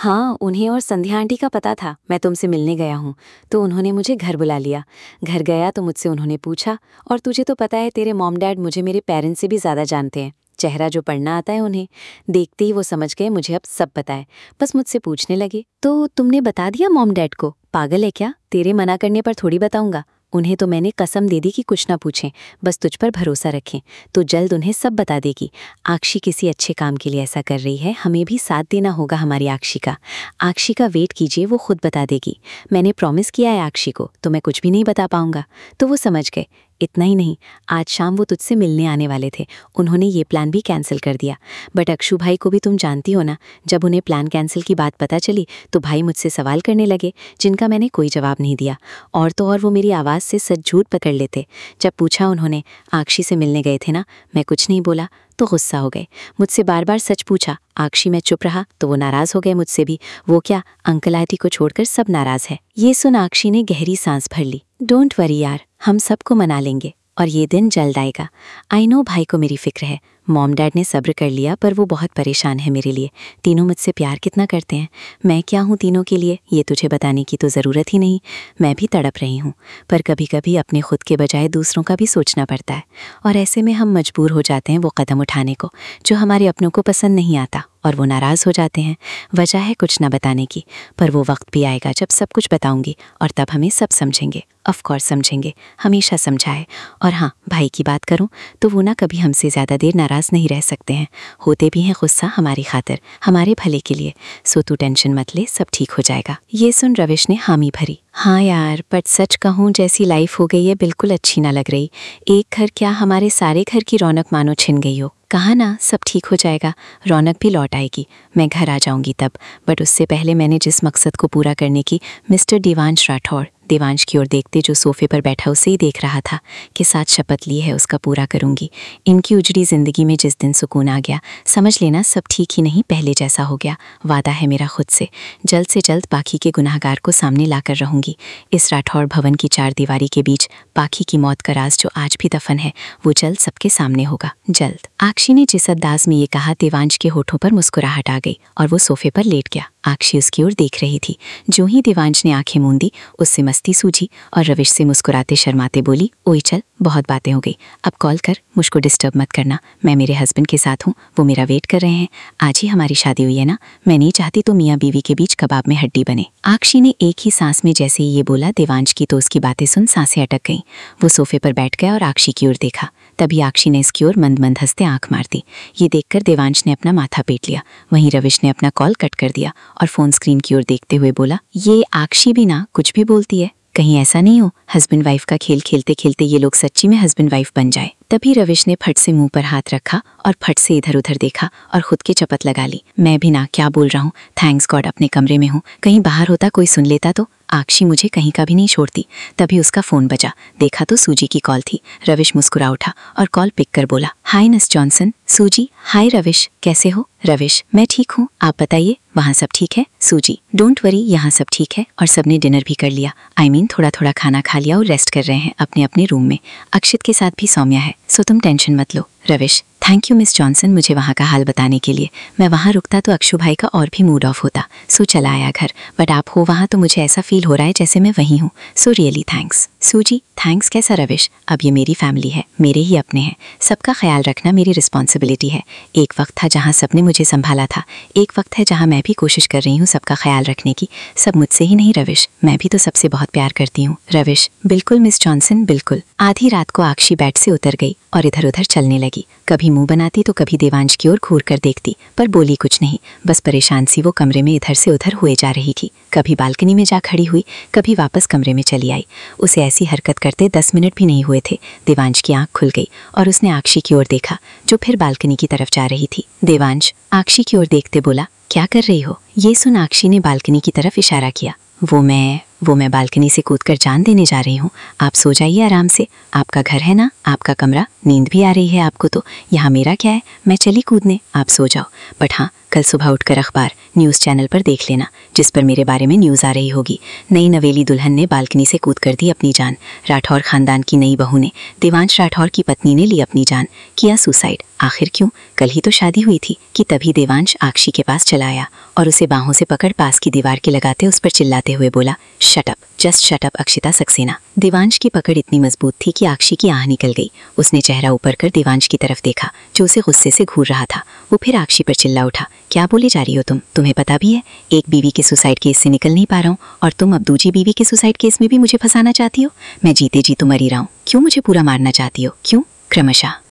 हाँ, उन्हें और संध्या आंटी का पता था मैं तुमसे मिलने गया हूँ, तो उन्होंने मुझे घर बुला लिया। घर गया तो मुझसे उन्होंने पूछा, और तुझे तो पता है तेरे मॉम डैड मुझे मेरे पेरेंट्स से भी ज़्यादा जानते हैं। चेहरा जो पढ़ना आता है उन्हें, देखते ही वो समझ गए मुझे अब सब पता है। बस मुझसे पूछने लगे, तो तुमने बता दिया मॉम डैड को? पागल है क्या, तेरे मना करने पर थोड़ी बताऊंगा। उन्हें तो मैंने कसम दे दी कि कुछ ना पूछें, बस तुझ पर भरोसा रखें, तो जल्द उन्हें सब बता देगी। आक्षी किसी अच्छे काम के लिए ऐसा कर रही है, हमें भी साथ देना होगा हमारी आक्षी का। आक्षी का वेट कीजिए, वो खुद बता देगी। मैंने प्रॉमिस किया है आक्षी को, तो मैं कुछ भी नहीं बता पाऊंगा। तो वो समझ गए। इतना ही नहीं, आज शाम वो तुझसे मिलने आने वाले थे, उन्होंने ये प्लान भी कैंसिल कर दिया। बट अक्षु भाई को भी तुम जानती हो ना, जब उन्हें प्लान कैंसिल की बात पता चली तो भाई मुझसे सवाल करने लगे, जिनका मैंने कोई जवाब नहीं दिया। और तो और वो मेरी आवाज़ से सच झूठ पकड़ लेते। जब पूछा उन्होंने आक्षी से मिलने गए थे ना, मैं कुछ नहीं बोला तो गुस्सा हो गए। मुझसे बार बार सच पूछा, आक्षी मैं चुप रहा तो वो नाराज़ हो गए मुझसे भी। वो क्या, अंकल आंटी को छोड़कर सब नाराज़ है। ये सुन आक्षी ने गहरी सांस भर ली। डोंट वरी यार, हम सबको मना लेंगे और ये दिन जल्द आएगा। आई नो भाई को मेरी फिक्र है। मॉम डैड ने सब्र कर लिया, पर वो बहुत परेशान है मेरे लिए। तीनों मुझसे प्यार कितना करते हैं, मैं क्या हूँ तीनों के लिए, ये तुझे बताने की तो ज़रूरत ही नहीं। मैं भी तड़प रही हूँ, पर कभी कभी अपने खुद के बजाय दूसरों का भी सोचना पड़ता है। और ऐसे में हम मजबूर हो जाते हैं वो कदम उठाने को जो हमारे अपनों को पसंद नहीं आता, और वो नाराज़ हो जाते हैं। वजह है कुछ ना बताने की, पर वो वक्त भी आएगा जब सब कुछ बताऊंगी, और तब हमें सब समझेंगे। ऑफ कोर्स समझेंगे, हमेशा समझाए। और हाँ, भाई की बात करूं तो वो ना कभी हमसे ज़्यादा देर नाराज़ नहीं रह सकते हैं। होते भी हैं गुस्सा हमारी खातिर, हमारे भले के लिए। सो तू टेंशन मत ले, सब ठीक हो जाएगा। ये सुन रविश ने हामी भरी। हाँ यार, बट सच कहूँ जैसी लाइफ हो गई है बिल्कुल अच्छी ना लग रही। एक घर क्या, हमारे सारे घर की रौनक मानो छिन गई हो। कहा ना सब ठीक हो जाएगा, रौनक भी लौट आएगी। मैं घर आ जाऊंगी तब, बट उससे पहले मैंने जिस मकसद को पूरा करने की मिस्टर देवांश राठौड़, देवांश की ओर देखते जो सोफे पर बैठा उसे ही देख रहा था, के साथ शपथ ली है उसका पूरा करूंगी। इनकी उजड़ी जिंदगी में जिस दिन सुकून आ गया, समझ लेना सब ठीक ही नहीं पहले जैसा हो गया। वादा है मेरा खुद से जल्द बाकी के गुनाहगार को सामने लाकर रहूंगी। इस राठौड़ भवन की चार दीवारी के बीच बाकी की मौत का राज जो आज भी दफन है, वो जल्द सबके सामने होगा, जल्द। आक्षी ने जिस अंदाज में ये कहा, देवांश के होठों पर मुस्कुराहट आ गई और वो सोफे पर लेट गया। आक्षी उसकी ओर देख रही थी। जो ही देवांश ने आंखें मूंदी, उससे मस्ती सूझी और रविश से मुस्कुराते शर्माते बोली, ओए चल, बहुत बातें हो गई, अब कॉल कर, मुझको डिस्टर्ब मत करना। मैं मेरे हस्बैंड के साथ हूँ, वो मेरा वेट कर रहे हैं। आज ही हमारी शादी हुई है ना, मैं नहीं चाहती तो मियाँ बीवी के बीच कबाब में हड्डी बने। आक्षी ने एक ही सांस में जैसे ही ये बोला, देवांश की तो उसकी बातें सुन सांसें अटक गईं। वो सोफे पर बैठ गया और आक्षी की ओर देखा। तभी आक्षी ने इसकी ओर मंद मंद हंसते आंख मार दी। ये देखकर देवांश ने अपना माथा पीट लिया। वहीं रविश ने अपना कॉल कट कर दिया और फोन स्क्रीन की ओर देखते हुए बोला, ये आक्षी भी ना कुछ भी बोलती है, कहीं ऐसा नहीं हो हस्बैंड वाइफ का खेल खेलते खेलते ये लोग सच्ची में हस्बैंड वाइफ बन जाए। तभी रविश ने फट से मुंह पर हाथ रखा और फट से इधर उधर देखा और खुद की चपत लगा ली। मैं भी ना क्या बोल रहा हूँ, थैंक्स गॉड अपने कमरे में हूँ, कहीं बाहर होता कोई सुन लेता तो। आक्षी मुझे कहीं का भी नहीं छोड़ती। तभी उसका फोन बजा, देखा तो सूजी की कॉल थी। रविश मुस्कुरा उठा और कॉल पिक कर बोला, हाय मिस जॉनसन। सूजी, हाय रविश, कैसे हो? रविश, मैं ठीक हूँ, आप बताइए, वहाँ सब ठीक है? सूजी, डोंट वरी, यहाँ सब ठीक है और सबने डिनर भी कर लिया। आई मीन थोड़ा थोड़ा खाना खा लिया और रेस्ट कर रहे हैं अपने अपने रूम में। अक्षित के साथ भी सौम्या है, सो तुम टेंशन मत लो। Ravish, thank you Miss Johnson मुझे वहाँ का हाल बताने के लिए। मैं वहाँ रुकता तो अक्षु भाई का और भी मूड ऑफ होता, सो चला आया घर। बट आप हो वहाँ तो मुझे ऐसा फील हो रहा है जैसे मैं वहीं हूँ, so really thanks. Suzy, thanks कैसा रविश, अब ये मेरी फैमिली है, मेरे ही अपने हैं, सबका ख्याल रखना मेरी रिस्पॉन्सिबिलिटी है। एक वक्त था जहाँ सबने मुझे संभाला था, एक वक्त है जहाँ मैं भी कोशिश कर रही हूँ सबका ख्याल रखने की। सब मुझसे ही नहीं रविश, मैं भी तो सबसे बहुत प्यार करती हूँ। रविश, बिल्कुल मिस जॉनसन बिल्कुल। आधी रात को आक्षी बेड से उतर गई और इधर उधर चलने लगी। कभी मुंह बनाती तो कभी देवांश की ओर घूर कर देखती, पर बोली कुछ नहीं, बस परेशान सी वो कमरे में इधर से उधर हुए जा रही थी। कभी बालकनी में जा खड़ी हुई, कभी वापस कमरे में चली आई। उसे ऐसी हरकत करते 10 मिनट भी नहीं हुए थे, देवांश की आंख खुल गई और उसने आक्षी की ओर देखा जो फिर बालकनी की तरफ जा रही थी। देवांश आक्षी की ओर देखते बोला, क्या कर रही हो? ये सुन आक्षी ने बालकनी की तरफ इशारा किया। वो मैं बालकनी से कूदकर जान देने जा रही हूँ। आप सो जाइए आराम से, आपका घर है ना, आपका कमरा, नींद भी आ रही है आपको तो, यहाँ मेरा क्या है, मैं चली कूदने, आप सो जाओ। बट हाँ, कल सुबह उठकर अखबार न्यूज़ चैनल पर देख लेना, जिस पर मेरे बारे में न्यूज़ आ रही होगी। नई नवेली दुल्हन ने बालकनी से कूद कर दी अपनी जान। राठौर खानदान की नई बहू ने, देवांश राठौर की पत्नी ने ली अपनी जान, किया सुसाइड। आखिर क्यों? कल ही तो शादी हुई थी कि तभी देवांश आक्षी के पास चला आया और उसे बाहों से पकड़ पास की दीवार के लगाते उस पर चिल्लाते हुए बोला, shut up, just shut up Akshita Saxena. Devansh की पकड़ इतनी मजबूत थी कि आक्षी की आह निकल गई। उसने चेहरा ऊपर कर देवांश की तरफ देखा, जो उसे गुस्से से घूर रहा था। वो फिर आक्षी पर चिल्ला उठा, क्या बोले जा रही हो तुम? तुम्हें पता भी है एक बीवी के सुसाइड केस से निकल नहीं पा रहा हूँ और तुम अब दूसरी बीवी के सुसाइड केस में भी मुझे फंसाना चाहती हो? मैं जीते जी तो मरी रहा हूँ, क्यों मुझे पूरा मारना चाहती हो? क्यों? क्रमशः